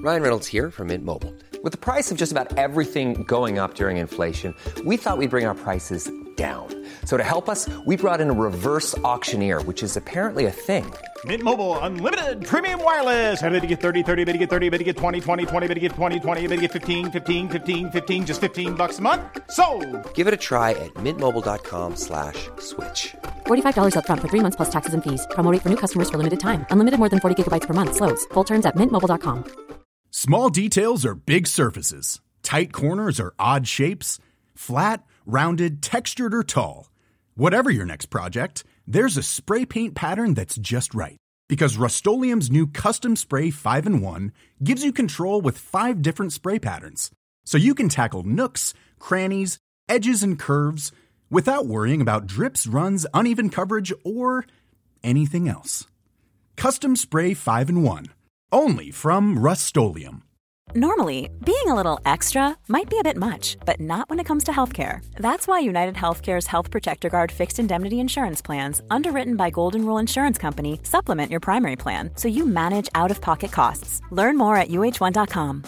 Ryan Reynolds here from Mint Mobile. With the price of just about everything going up during inflation, we thought we'd bring our prices down. So to help us, we brought in a reverse auctioneer, which is apparently a thing. Mint Mobile Unlimited Premium Wireless. How to get 30, 30, bit to get 30, bit to get 20, 20, 20, bit to get 20, 20, bit to get 15, 15, 15, 15, just $15 a month? Sold! Give it a try at mintmobile.com/switch. $45 up front for 3 months plus taxes and fees. Promo rate for new customers for limited time. Unlimited more than 40 gigabytes per month. Slows full terms at mintmobile.com. Small details are big surfaces. Tight corners are odd shapes. Flat, rounded, textured, or tall. Whatever your next project, there's a spray paint pattern that's just right. Because Rust-Oleum's new Custom Spray 5-in-1 gives you control with 5 different spray patterns. So you can tackle nooks, crannies, edges, and curves without worrying about drips, runs, uneven coverage, or anything else. Custom Spray 5-in-1. Only from Rust-Oleum. Normally, being a little extra might be a bit much, but not when it comes to healthcare. That's why United Healthcare's Health Protector Guard fixed indemnity insurance plans, underwritten by Golden Rule Insurance Company, supplement your primary plan so you manage out-of-pocket costs. Learn more at uh1.com.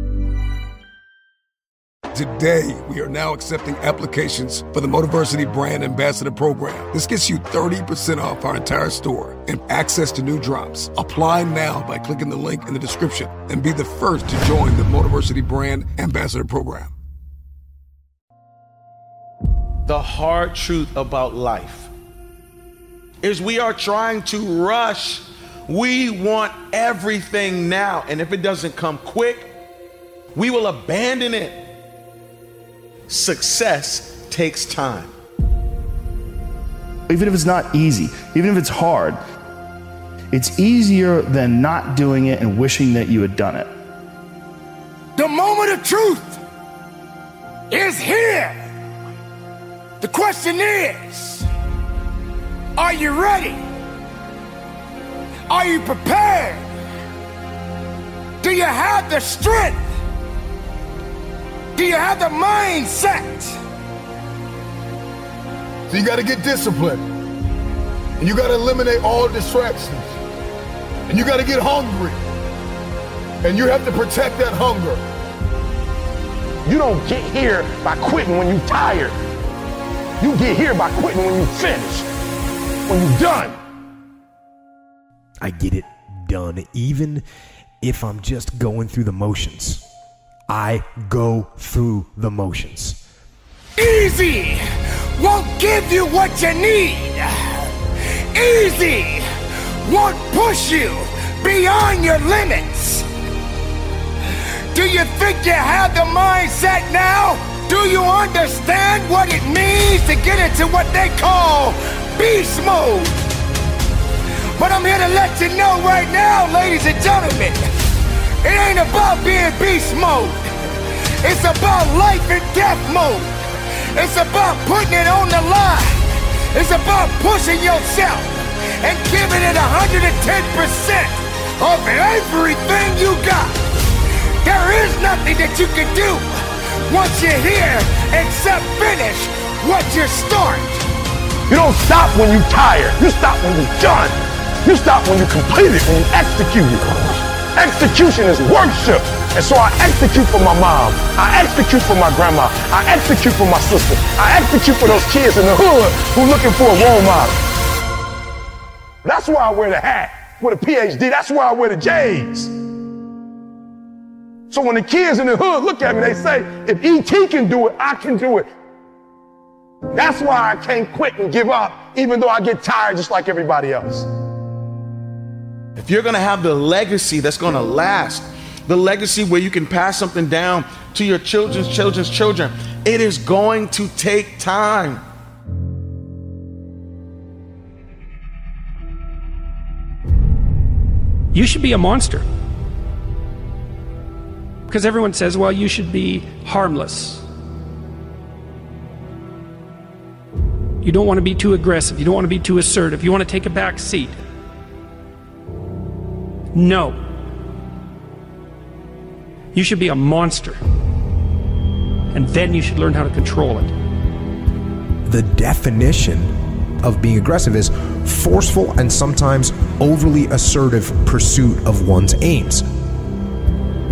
Today, we are now accepting applications for the Motiversity Brand Ambassador Program. This gets you 30% off our entire store and access to new drops. Apply now by clicking the link in the description and be the first to join the Motiversity Brand Ambassador Program. The hard truth about life is we are trying to rush. We want everything now, and if it doesn't come quick, we will abandon it. Success takes time. Even if it's not easy, even if it's hard, it's easier than not doing it and wishing that you had done it. The moment of truth is here. The question is, are you ready? Are you prepared? Do you have the strength? Do you have the mindset? So you got to get disciplined. And you got to eliminate all distractions. And you got to get hungry. And you have to protect that hunger. You don't get here by quitting when you're tired. You get here by quitting when you finish. When you're done. I get it done, even if I'm just going through the motions. I go through the motions. Easy won't give you what you need. Easy won't push you beyond your limits. Do you think you have the mindset now? Do you understand what it means to get into what they call beast mode? But I'm here to let you know right now, ladies and gentlemen, it ain't about being beast mode. It's about life and death mode. It's about putting it on the line. It's about pushing yourself and giving it 110% of everything you got. There is nothing that you can do once you're here except finish what you start. You don't stop when you're tired. You stop when you're done. You stop when you complete it, when you execute it. Execution is worship. And so I execute for my mom. I execute for my grandma. I execute for my sister. I execute for those kids in the hood who are looking for a role model. That's why I wear the hat with a PhD. That's why I wear the J's. So when the kids in the hood look at me, they say, if E.T. can do it, I can do it. That's why I can't quit and give up, even though I get tired just like everybody else. If you're going to have the legacy that's going to last, the legacy where you can pass something down to your children's children, it is going to take time. You should be a monster. Because everyone says, well, you should be harmless. You don't want to be too aggressive. You don't want to be too assertive. You want to take a back seat. No. You should be a monster. And then you should learn how to control it. The definition of being aggressive is forceful and sometimes overly assertive pursuit of one's aims.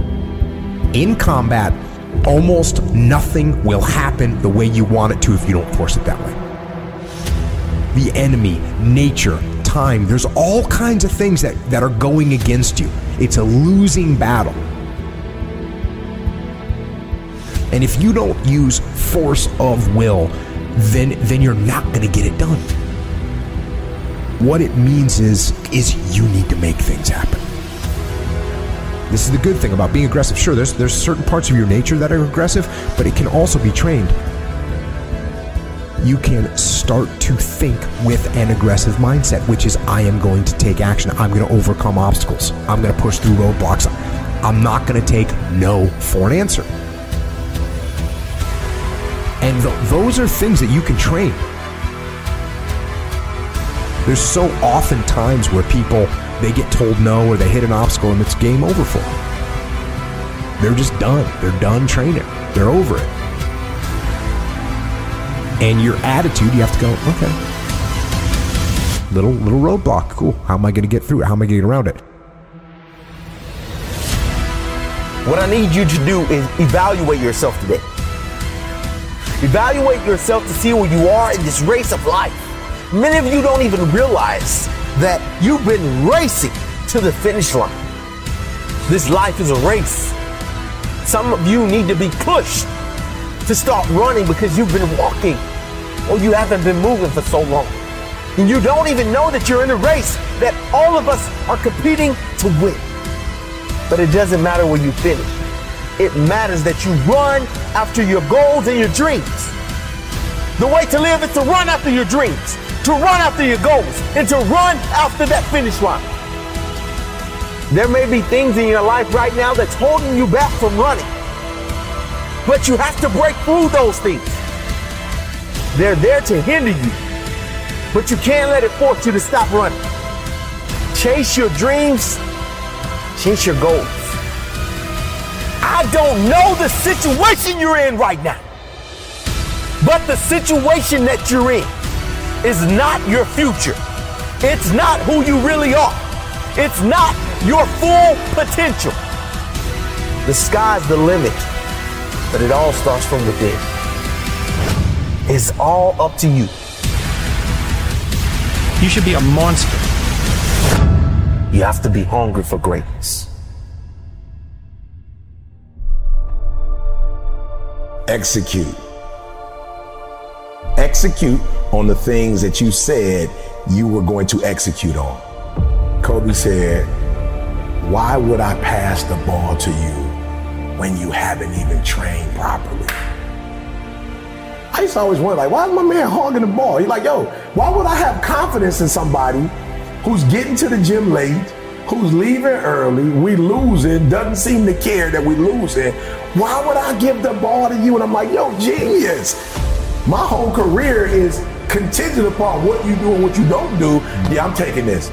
in combat, almost nothing will happen the way you want it to if you don't force it that way. The enemy, nature, time, there's all kinds of things that are going against you. It's a losing battle. And if you don't use force of will, then you're not going to get it done. What it means is you need to make things happen. This is the good thing about being aggressive. Sure, there's certain parts of your nature that are aggressive, but it can also be trained. You can start to think with an aggressive mindset, which is, I am going to take action. I'm going to overcome obstacles. I'm going to push through roadblocks. I'm not going to take no for an answer. And those are things that you can train. There's so often times where people, they get told no or they hit an obstacle and it's game over for them. They're just done. They're done training. They're over it. And your attitude, you have to go, okay. Little roadblock, cool. How am I going to get through it? How am I going to get around it? What I need you to do is evaluate yourself today. Evaluate yourself to see where you are in this race of life. Many of you don't even realize that you've been racing to the finish line. This life is a race. Some of you need to be pushed to start running because you've been walking or you haven't been moving for so long. And you don't even know that you're in a race that all of us are competing to win. But it doesn't matter where you finish. It matters that you run after your goals and your dreams. The way to live is to run after your dreams, to run after your goals, and to run after that finish line. There may be things in your life right now that's holding you back from running, but you have to break through those things. They're there to hinder you, but you can't let it force you to stop running. Chase your dreams, chase your goals. I don't know the situation you're in right now, but the situation that you're in is not your future. It's not who you really are. It's not your full potential. The sky's the limit, but it all starts from within. It's all up to you. You should be a monster. You have to be hungry for greatness. Execute. Execute on the things that you said you were going to execute on. Kobe said, "Why would I pass the ball to you when you haven't even trained properly?" I used to always wonder, like, why is my man hogging the ball? He's like, yo, why would I have confidence in somebody who's getting to the gym late, who's leaving early, we losing, doesn't seem to care that we losing? Why would I give the ball to you? And I'm like, yo, genius. My whole career is contingent upon what you do and what you don't do. Yeah, I'm taking this.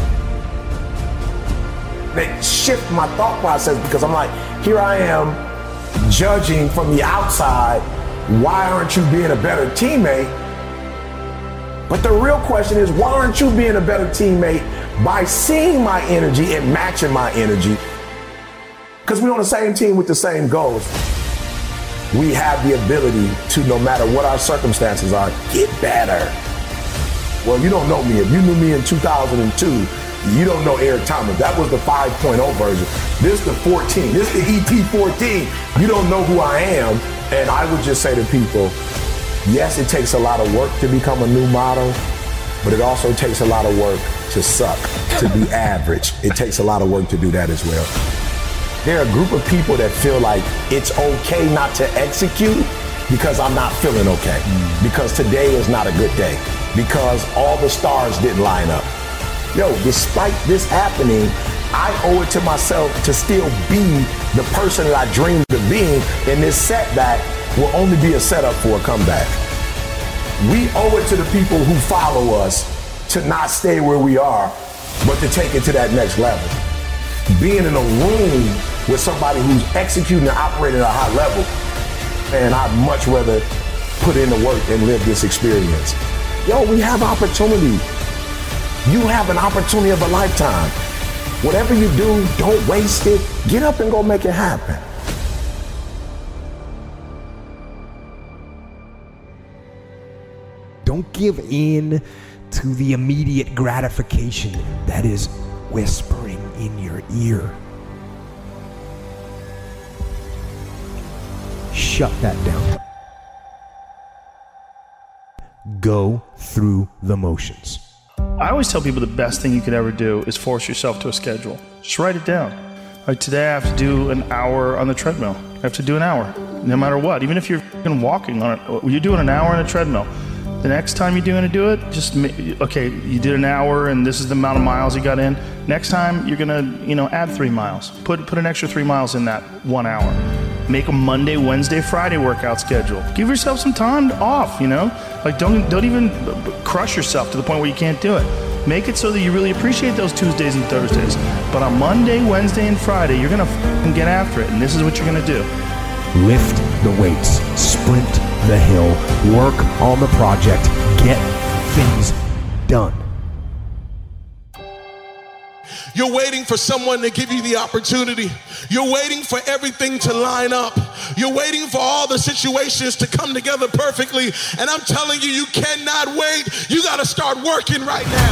They shift my thought process because I'm like, here I am judging from the outside, why aren't you being a better teammate? But the real question is, why aren't you being a better teammate by seeing my energy and matching my energy? Because we're on the same team with the same goals. We have the ability to, no matter what our circumstances are, get better. Well, you don't know me. If you knew me in 2002, you don't know Eric Thomas. That was the 5.0 version. This is the 14. This is the ET14. You don't know who I am. And I would just say to people, yes, it takes a lot of work to become a new model, but it also takes a lot of work to suck, to be average. It takes a lot of work to do that as well. There are a group of people that feel like it's okay not to execute because I'm not feeling okay, because today is not a good day, because all the stars didn't line up. Yo, despite this happening, I owe it to myself to still be the person that I dreamed of being, and this setback will only be a setup for a comeback. We owe it to the people who follow us to not stay where we are, but to take it to that next level. Being in a room with somebody who's executing and operating at a high level, man, I'd much rather put in the work and live this experience. Yo, we have opportunity. You have an opportunity of a lifetime. Whatever you do, don't waste it. Get up and go make it happen. Don't give in to the immediate gratification that is whispering in your ear. Shut that down. Go through the motions. I always tell people the best thing you could ever do is force yourself to a schedule. Just write it down. Like today I have to do an hour on the treadmill. I have to do an hour, no matter what. Even if you're walking on it, you're doing an hour on a treadmill. The next time you're going to do it, just, okay, you did an hour and this is the amount of miles you got in. Next time you're going to, add 3 miles. Put an extra 3 miles in that 1 hour. Make a Monday, Wednesday, Friday workout schedule. Give yourself some time off, Like don't even crush yourself to the point where you can't do it. Make it so that you really appreciate those Tuesdays and Thursdays. But on Monday, Wednesday, and Friday, you're going to get after it. And this is what you're going to do. Lift the weights, sprint the hill, work on the project, get things done. You're waiting for someone to give you the opportunity. You're waiting for everything to line up. You're waiting for all the situations to come together perfectly. And I'm telling you, you cannot wait. You got to start working right now.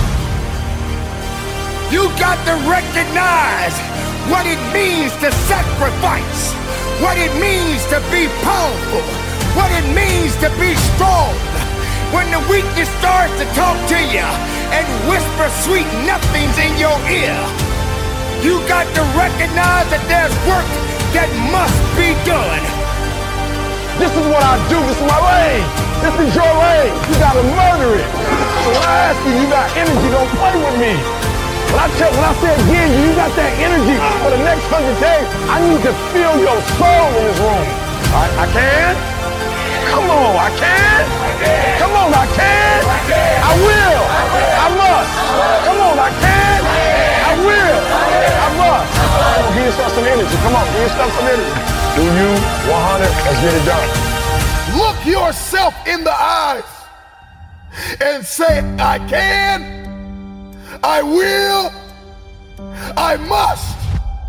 You got to recognize what it means to sacrifice, what it means to be powerful, what it means to be strong. When the weakness starts to talk to you and whisper sweet nothings in your ear, you got to recognize that there's work that must be done. This is what I do. This is my lane. This is your lane. You gotta murder it. So when I ask you got energy, don't play with me. When I say again, you got that energy for the next 100 days. I need to feel your soul in this room. I can? Come on, I can? Come on, I can? I will. I must. Come on, I can? I will. I must. Come on, give yourself some energy. Come on, give yourself some energy. Do you 100? Let's get it done. Look yourself in the eyes and say, I can, I will, I must.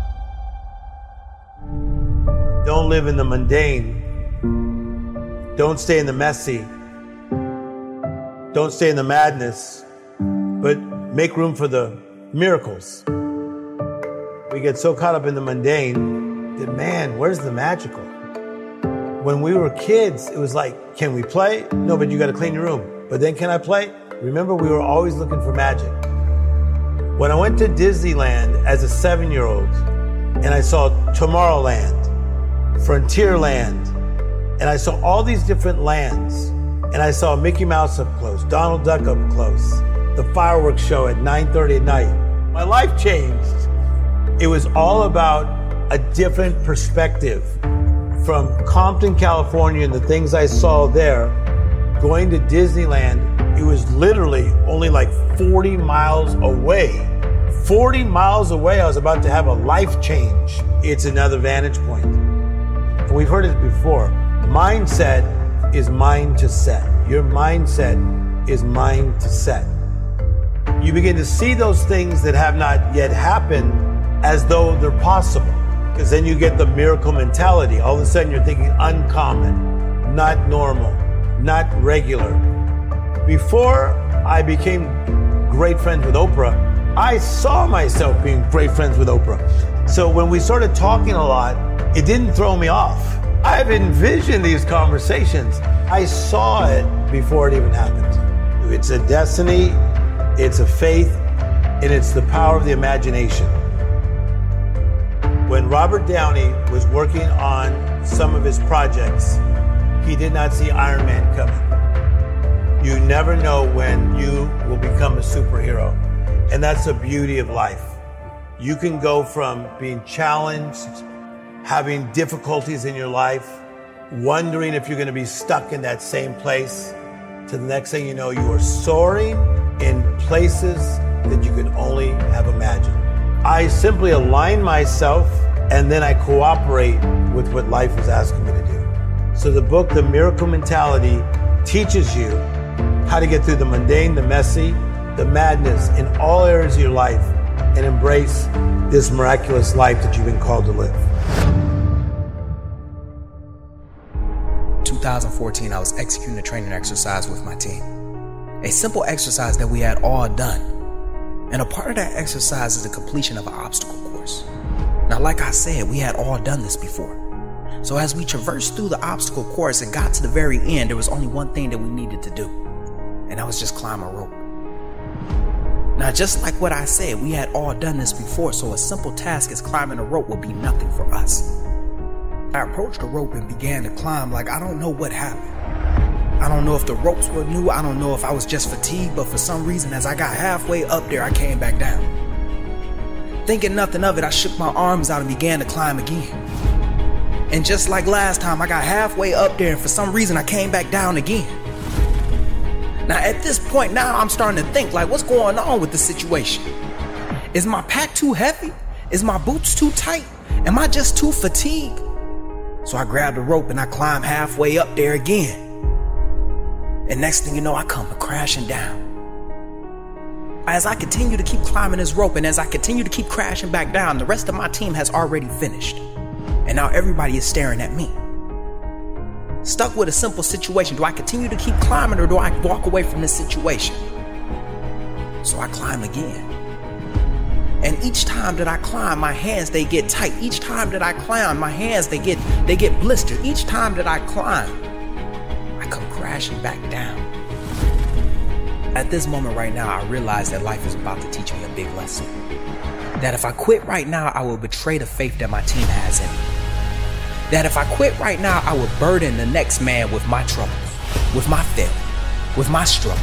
Don't live in the mundane. Don't stay in the messy. Don't stay in the madness, but make room for the miracles. We get so caught up in the mundane that, man, where's the magical? When we were kids, it was like, can we play? No, but you got to clean your room. But then can I play? Remember, we were always looking for magic. When I went to Disneyland as a 7-year-old and I saw Tomorrowland, Frontierland, and I saw all these different lands, and I saw Mickey Mouse up close, Donald Duck up close, the fireworks show at 9:30 at night. My life changed. It was all about a different perspective. From Compton, California, and the things I saw there, going to Disneyland, it was literally only like 40 miles away. 40 miles away, I was about to have a life change. It's another vantage point. And we've heard it before. Mindset is mind to set. Your mindset is mind to set. You begin to see those things that have not yet happened as though they're possible. Because then you get the miracle mentality. All of a sudden you're thinking uncommon, not normal, not regular. Before I became great friends with Oprah, I saw myself being great friends with Oprah. So when we started talking a lot, it didn't throw me off. I've envisioned these conversations. I saw it before it even happened. It's a destiny, it's a faith, and it's the power of the imagination. When Robert Downey was working on some of his projects, he did not see Iron Man coming. You never know when you will become a superhero. And that's the beauty of life. You can go from being challenged, having difficulties in your life, wondering if you're going to be stuck in that same place, to the next thing you know, you are soaring in places that you could only have imagined. I simply align myself and then I cooperate with what life is asking me to do. So the book, The Miracle Mentality, teaches you how to get through the mundane, the messy, the madness in all areas of your life and embrace this miraculous life that you've been called to live. 2014, I was executing a training exercise with my team. A simple exercise that we had all done. And a part of that exercise is the completion of an obstacle course. Now, like I said, we had all done this before. So as we traversed through the obstacle course and got to the very end, there was only one thing that we needed to do. And that was just climb a rope. Now, just like what I said, we had all done this before, so a simple task as climbing a rope would be nothing for us. I approached the rope and began to climb like I don't know what happened. I don't know if the ropes were new, I don't know if I was just fatigued, but for some reason, as I got halfway up there, I came back down. Thinking nothing of it, I shook my arms out and began to climb again. And just like last time, I got halfway up there and for some reason, I came back down again. Now at this point, now I'm starting to think like, what's going on with the situation? Is my pack too heavy? Is my boots too tight? Am I just too fatigued? So I grabbed the rope and I climbed halfway up there again. And next thing you know, I come crashing down. As I continue to keep climbing this rope and as I continue to keep crashing back down, the rest of my team has already finished. And now everybody is staring at me. Stuck with a simple situation. Do I continue to keep climbing or do I walk away from this situation? So I climb again. And each time that I climb, my hands, they get tight. Each time that I climb, my hands, they get blistered. Each time that I climb, I come crashing back down. At this moment right now, I realize that life is about to teach me a big lesson. That if I quit right now, I will betray the faith that my team has in me. That if I quit right now, I will burden the next man with my troubles, with my failure, with my struggle.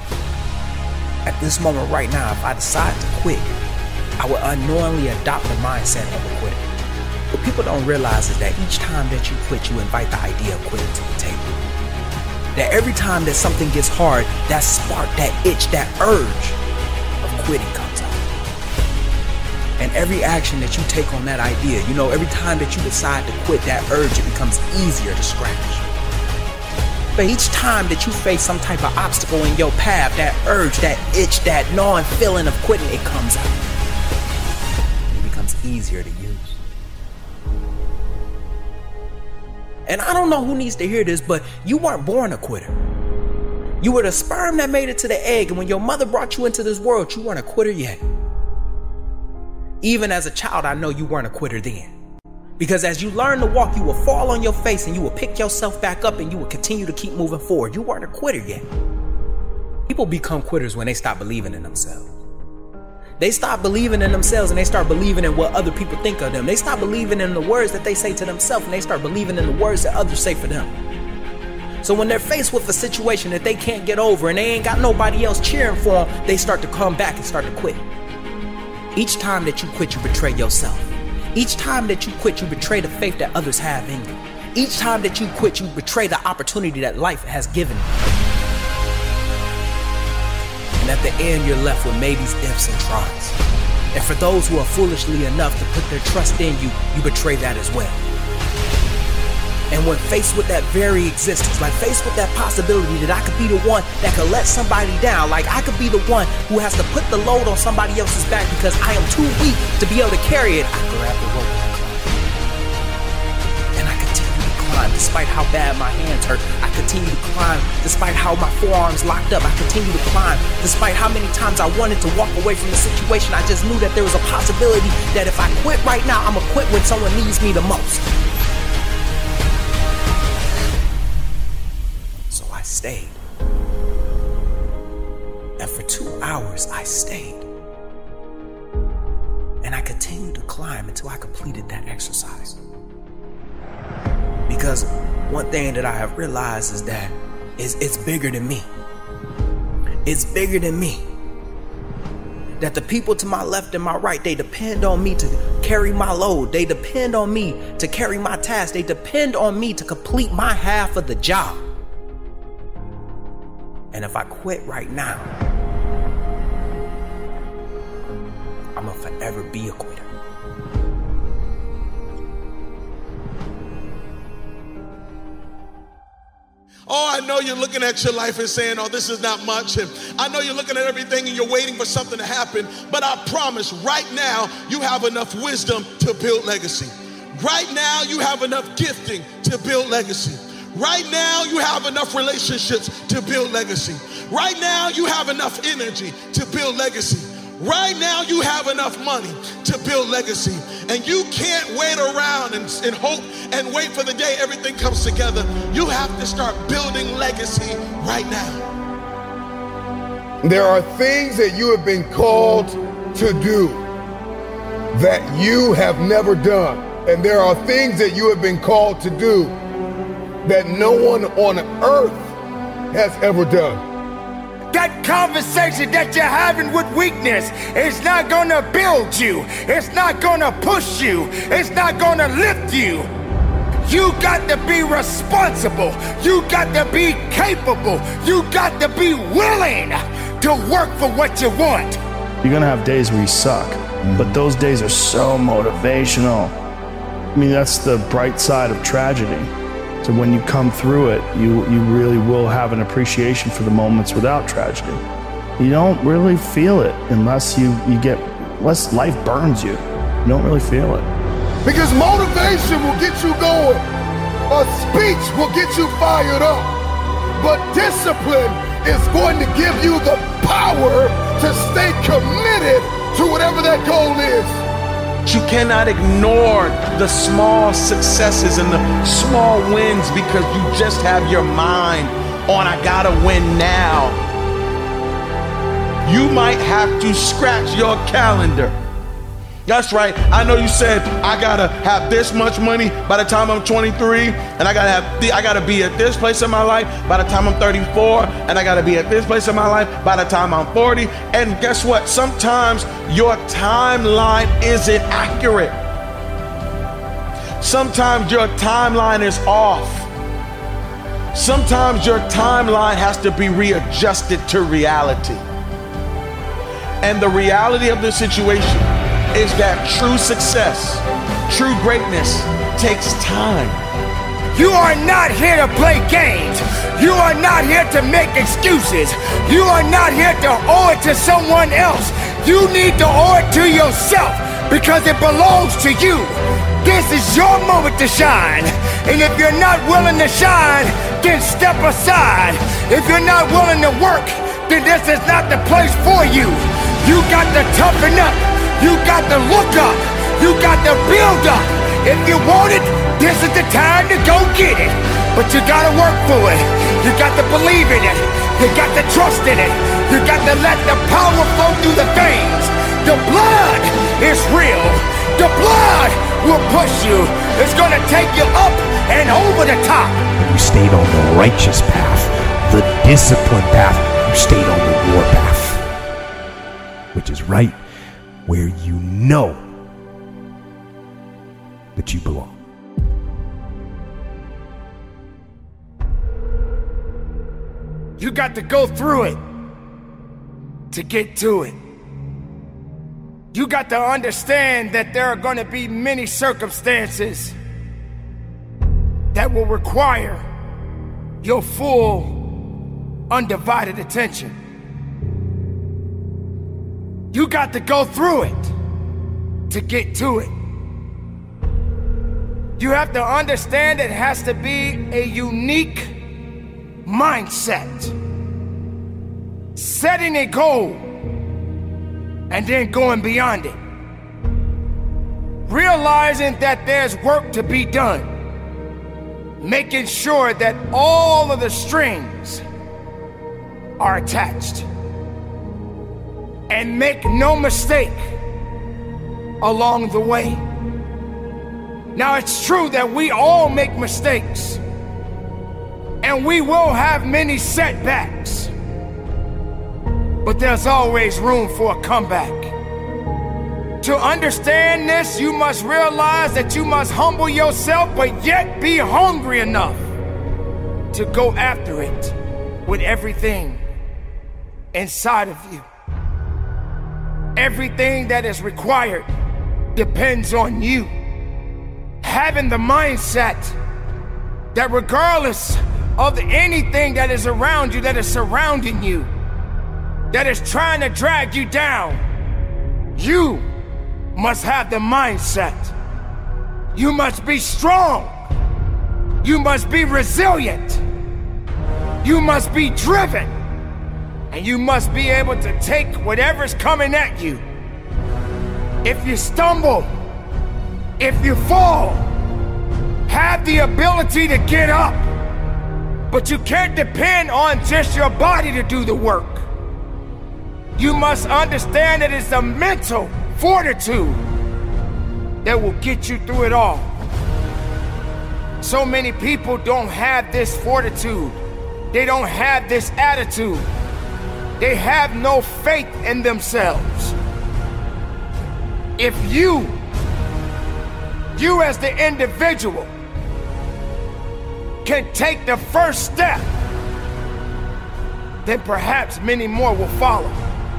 At this moment right now, if I decide to quit, I will unknowingly adopt the mindset of a quitter. What people don't realize is that each time that you quit, you invite the idea of quitting to the table. That every time that something gets hard, that spark, that itch, that urge of quitting comes out. And every action that you take on that idea, every time that you decide to quit, that urge, it becomes easier to scratch. But each time that you face some type of obstacle in your path, that urge, that itch, that gnawing feeling of quitting, it comes out. It becomes easier to use. And I don't know who needs to hear this, but you weren't born a quitter. You were the sperm that made it to the egg, and when your mother brought you into this world, you weren't a quitter yet. Even as a child, I know you weren't a quitter then. Because as you learn to walk, you will fall on your face and you will pick yourself back up and you will continue to keep moving forward. You weren't a quitter yet. People become quitters when they stop believing in themselves. They stop believing in themselves and they start believing in what other people think of them. They stop believing in the words that they say to themselves and they start believing in the words that others say for them. So when they're faced with a situation that they can't get over and they ain't got nobody else cheering for them, they start to come back and start to quit. Each time that you quit, you betray yourself. Each time that you quit, you betray the faith that others have in you. Each time that you quit, you betray the opportunity that life has given you. And at the end, you're left with maybes, ifs, and tries. And for those who are foolishly enough to put their trust in you, you betray that as well. And when faced with that very existence, like faced with that possibility that I could be the one that could let somebody down, like I could be the one who has to put the load on somebody else's back because I am too weak to be able to carry it, I grab the rope and I continue to climb despite how bad my hands hurt. I continue to climb despite how my forearms locked up. I continue to climb despite how many times I wanted to walk away from the situation. I just knew that there was a possibility that if I quit right now, I'm gonna quit when someone needs me the most. Stayed. And for 2 hours, I stayed. And I continued to climb until I completed that exercise. Because one thing that I have realized is that it's bigger than me. It's bigger than me. That the people to my left and my right, they depend on me to carry my load. They depend on me to carry my task. They depend on me to complete my half of the job. And if I quit right now, I'm gonna forever be a quitter. Oh, I know you're looking at your life and saying, oh, this is not much. And I know you're looking at everything and you're waiting for something to happen. But I promise right now, you have enough wisdom to build legacy. Right now, you have enough gifting to build legacy. Right now, you have enough relationships to build legacy. Right now, you have enough energy to build legacy. Right now, you have enough money to build legacy. And you can't wait around and hope and wait for the day everything comes together. You have to start building legacy right now. There are things that you have been called to do that you have never done. And there are things that you have been called to do that no one on earth has ever done. That conversation that you're having with weakness is not gonna build you. It's not gonna push you. It's not gonna lift you. You got to be responsible. You got to be capable. You got to be willing to work for what you want. You're gonna have days where you suck, but those days are so motivational. I mean, that's the bright side of tragedy. So when you come through it, you really will have an appreciation for the moments without tragedy. You don't really feel it unless unless life burns you. You don't really feel it. Because motivation will get you going. A speech will get you fired up. But discipline is going to give you the power to stay committed to whatever that goal is. You cannot ignore the small successes and the small wins because you just have your mind on, I gotta win now. You might have to scratch your calendar. That's right. I know you said I gotta have this much money by the time I'm 23, and I gotta be at this place in my life by the time I'm 34, and I gotta be at this place in my life by the time I'm 40. And guess what? Sometimes your timeline isn't accurate. Sometimes your timeline is off. Sometimes your timeline has to be readjusted to reality. And the reality of the situation is that true success, true greatness takes time. You are not here to play games. You are not here to make excuses. You are not here to owe it to someone else. You need to owe it to yourself because it belongs to you. This is your moment to shine. And if you're not willing to shine, then step aside. If you're not willing to work, then this is not the place for you. You got to toughen up. You got to look up. You got to build up. If you want it, this is the time to go get it. But you got to work for it. You got to believe in it. You got to trust in it. You got to let the power flow through the veins. The blood is real. The blood will push you. It's going to take you up and over the top. You stayed on the righteous path, the disciplined path. You stayed on the war path, which is right where you know that you belong. You got to go through it to get to it. You got to understand that there are going to be many circumstances that will require your full, undivided attention. You got to go through it to get to it. You have to understand it has to be a unique mindset. Setting a goal and then going beyond it. Realizing that there's work to be done. Making sure that all of the strings are attached. And make no mistake along the way. Now it's true that we all make mistakes. And we will have many setbacks. But there's always room for a comeback. To understand this, you must realize that you must humble yourself, but yet be hungry enough to go after it with everything inside of you. Everything that is required depends on you. Having the mindset that regardless of anything that is around you, that is surrounding you, that is trying to drag you down, you must have the mindset. You must be strong. You must be resilient. You must be driven. And you must be able to take whatever's coming at you. If you stumble, if you fall, have the ability to get up. But you can't depend on just your body to do the work. You must understand that it's a mental fortitude that will get you through it all. So many people don't have this fortitude. They don't have this attitude. They have no faith in themselves. If you as the individual can take the first step, then perhaps many more will follow.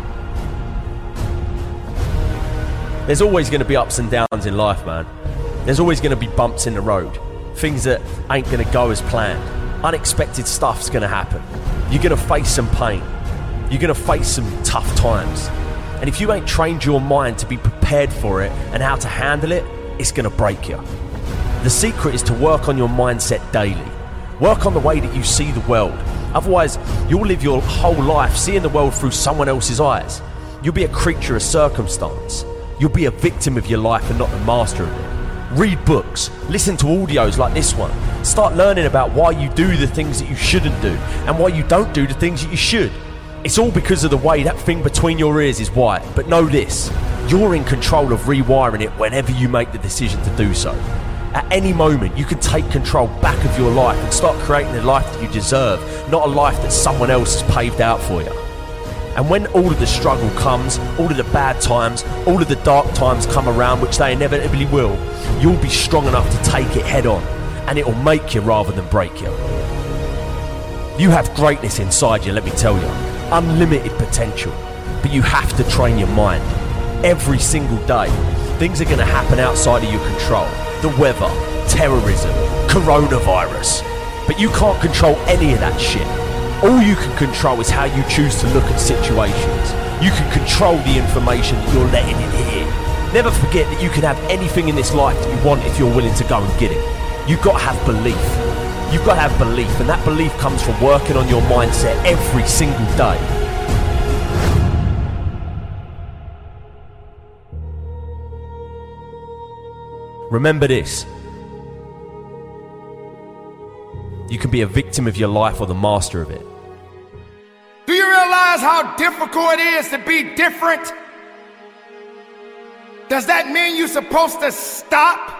There's always going to be ups and downs in life, man. There's always going to be bumps in the road. Things that ain't going to go as planned. Unexpected stuff's going to happen. You're going to face some pain. You're going to face some tough times. And if you ain't trained your mind to be prepared for it and how to handle it, it's going to break you. The secret is to work on your mindset daily. Work on the way that you see the world. Otherwise, you'll live your whole life seeing the world through someone else's eyes. You'll be a creature of circumstance. You'll be a victim of your life and not the master of it. Read books. Listen to audios like this one. Start learning about why you do the things that you shouldn't do and why you don't do the things that you should. It's all because of the way that thing between your ears is wired. But know this, you're in control of rewiring it whenever you make the decision to do so. At any moment, you can take control back of your life and start creating the life that you deserve, not a life that someone else has paved out for you. And when all of the struggle comes, all of the bad times, all of the dark times come around, which they inevitably will, you'll be strong enough to take it head on, and it will make you rather than break you. You have greatness inside you, let me tell you. Unlimited potential. But you have to train your mind. Every single day, things are going to happen outside of your control. The weather, terrorism, coronavirus. But you can't control any of that shit. All you can control is how you choose to look at situations. You can control the information that you're letting in here. Never forget that you can have anything in this life that you want if you're willing to go and get it. You've got to have belief. You've got to have belief, and that belief comes from working on your mindset every single day. Remember this. You can be a victim of your life or the master of it. Do you realize how difficult it is to be different? Does that mean you're supposed to stop?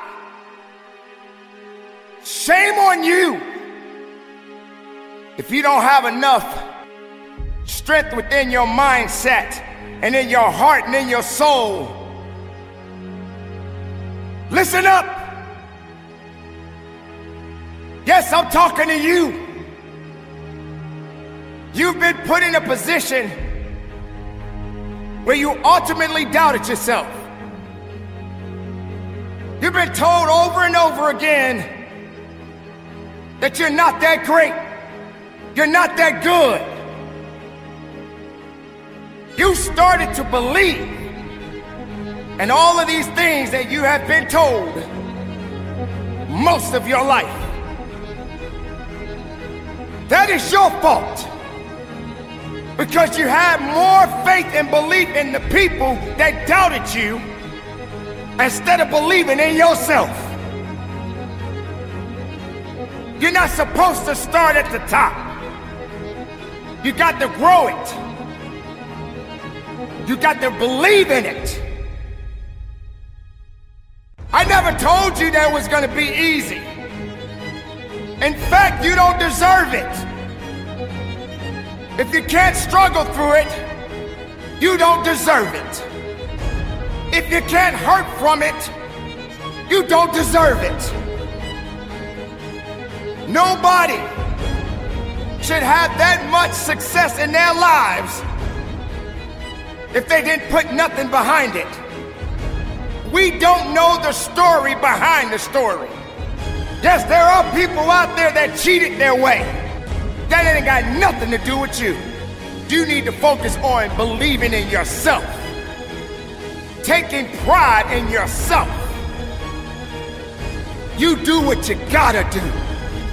Shame on you if you don't have enough strength within your mindset and in your heart and in your soul. Listen up. Yes, I'm talking to you. You've been put in a position where you ultimately doubted yourself. You've been told over and over again that you're not that great. You're not that good. You started to believe in all of these things that you have been told most of your life. That is your fault, because you had more faith and belief in the people that doubted you instead of believing in yourself. You're not supposed to start at the top. You got to grow it. You got to believe in it. I never told you that it was going to be easy. In fact, you don't deserve it. If you can't struggle through it, you don't deserve it. If you can't hurt from it, you don't deserve it. Nobody should have that much success in their lives if they didn't put nothing behind it. We don't know the story behind the story. Yes, there are people out there that cheated their way. That ain't got nothing to do with you. You need to focus on believing in yourself, taking pride in yourself. You do what you gotta do.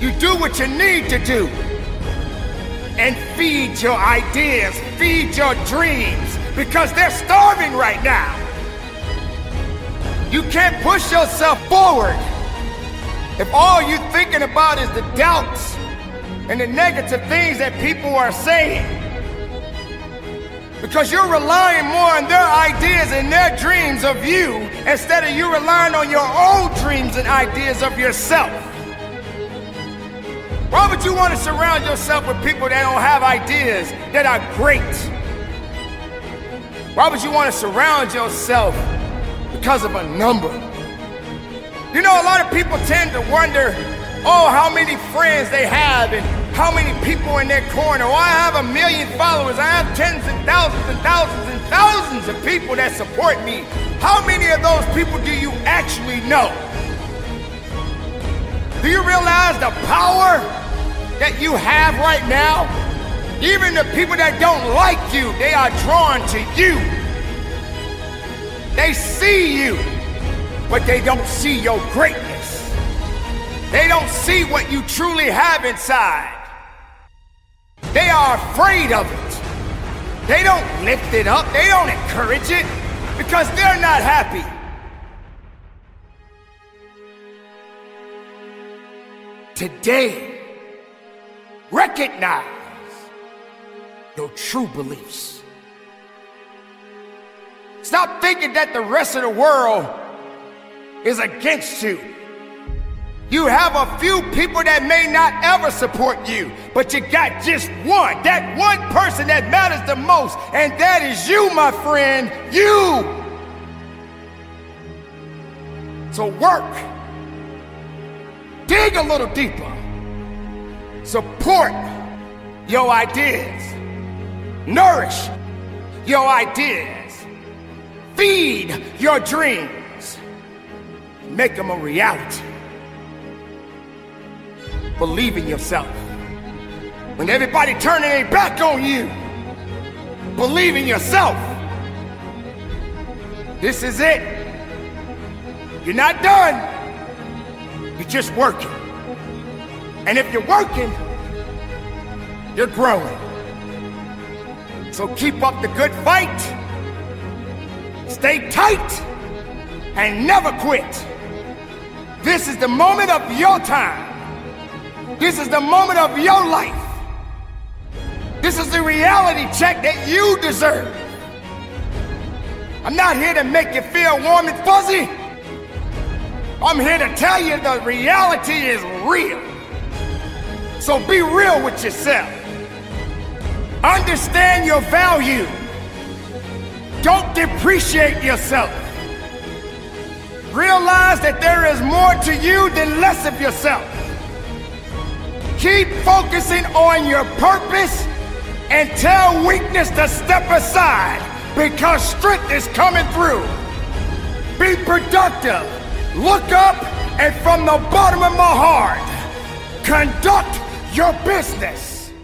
You do what you need to do. And feed your ideas, feed your dreams, because they're starving right now. You can't push yourself forward if all you're thinking about is the doubts and the negative things that people are saying. Because you're relying more on their ideas and their dreams of you instead of you relying on your own dreams and ideas of yourself. Why would you want to surround yourself with people that don't have ideas that are great? Why would you want to surround yourself because of a number? You know, a lot of people tend to wonder, oh, how many friends they have and how many people in their corner. Oh, I have 1 million followers. I have tens and thousands and thousands and thousands of people that support me. How many of those people do you actually know? Do you realize the power that you have right now? Even the people that don't like you, they are drawn to you. They see you, but they don't see your greatness. They don't see what you truly have inside. They are afraid of it. They don't lift it up. They don't encourage it because they're not happy. Today, recognize your true beliefs. Stop thinking that the rest of the world is against you. You have a few people that may not ever support you, but you got just one, that one person that matters the most, and that is you, my friend, you. So work. Dig a little deeper. Support your ideas. Nourish your ideas. Feed your dreams. Make them a reality. Believe in yourself. When everybody turning their back on you, believe in yourself. This is it. You're not done. You're just working. And if you're working, you're growing. So keep up the good fight. Stay tight and never quit. This is the moment of your time. This is the moment of your life. This is the reality check that you deserve. I'm not here to make you feel warm and fuzzy. I'm here to tell you the reality is real. So be real with yourself. Understand your value. Don't depreciate yourself. Realize that there is more to you than less of yourself. Keep focusing on your purpose and tell weakness to step aside because strength is coming through. Be productive. Look up and from the bottom of my heart, conduct your business.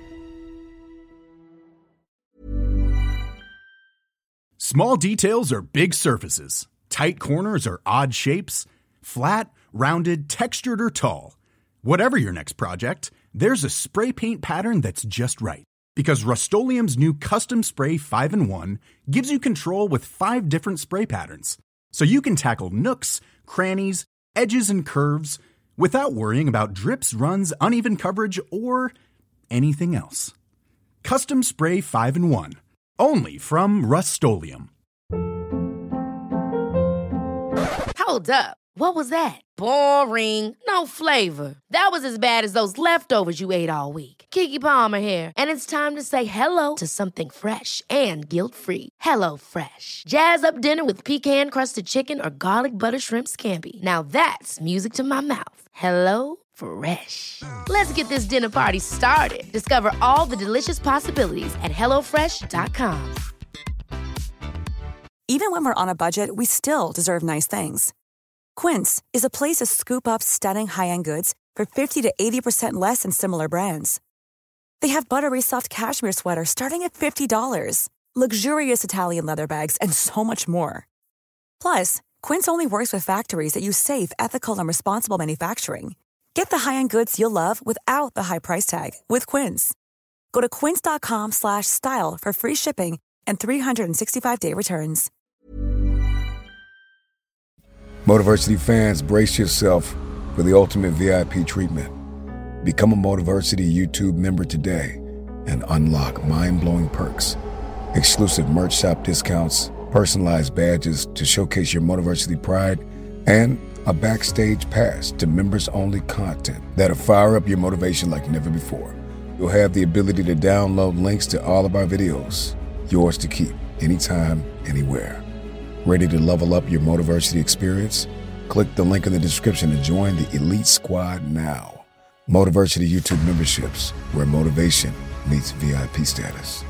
Small details are big surfaces. Tight corners are odd shapes. Flat, rounded, textured, or tall. Whatever your next project, there's a spray paint pattern that's just right. Because Rust-Oleum's new Custom Spray 5-in-1 gives you control with 5 different spray patterns. So you can tackle nooks, crannies, edges, and curves without worrying about drips, runs, uneven coverage, or anything else. Custom Spray 5-in-1. Only from Rust-Oleum. Hold up. What was that? Boring. No flavor. That was as bad as those leftovers you ate all week. Keke Palmer here. And it's time to say hello to something fresh and guilt-free. Hello Fresh. Jazz up dinner with pecan-crusted chicken or garlic butter shrimp scampi. Now that's music to my mouth. Hello Fresh. Let's get this dinner party started. Discover all the delicious possibilities at HelloFresh.com. Even when we're on a budget, we still deserve nice things. Quince is a place to scoop up stunning high-end goods for 50 to 80% less than similar brands. They have buttery soft cashmere sweaters starting at $50, luxurious Italian leather bags, and so much more. Plus, Quince only works with factories that use safe, ethical, and responsible manufacturing. Get the high-end goods you'll love without the high price tag with Quince. Go to quince.com/style for free shipping and 365-day returns. Motiversity fans, brace yourself for the ultimate VIP treatment. Become a Motiversity YouTube member today and unlock mind-blowing perks, exclusive merch shop discounts, personalized badges to showcase your Motiversity pride, and a backstage pass to members-only content that'll fire up your motivation like never before. You'll have the ability to download links to all of our videos, yours to keep, anytime, anywhere. Ready to level up your Motiversity experience? Click the link in the description to join the Elite Squad now. Motiversity YouTube memberships, where motivation meets VIP status.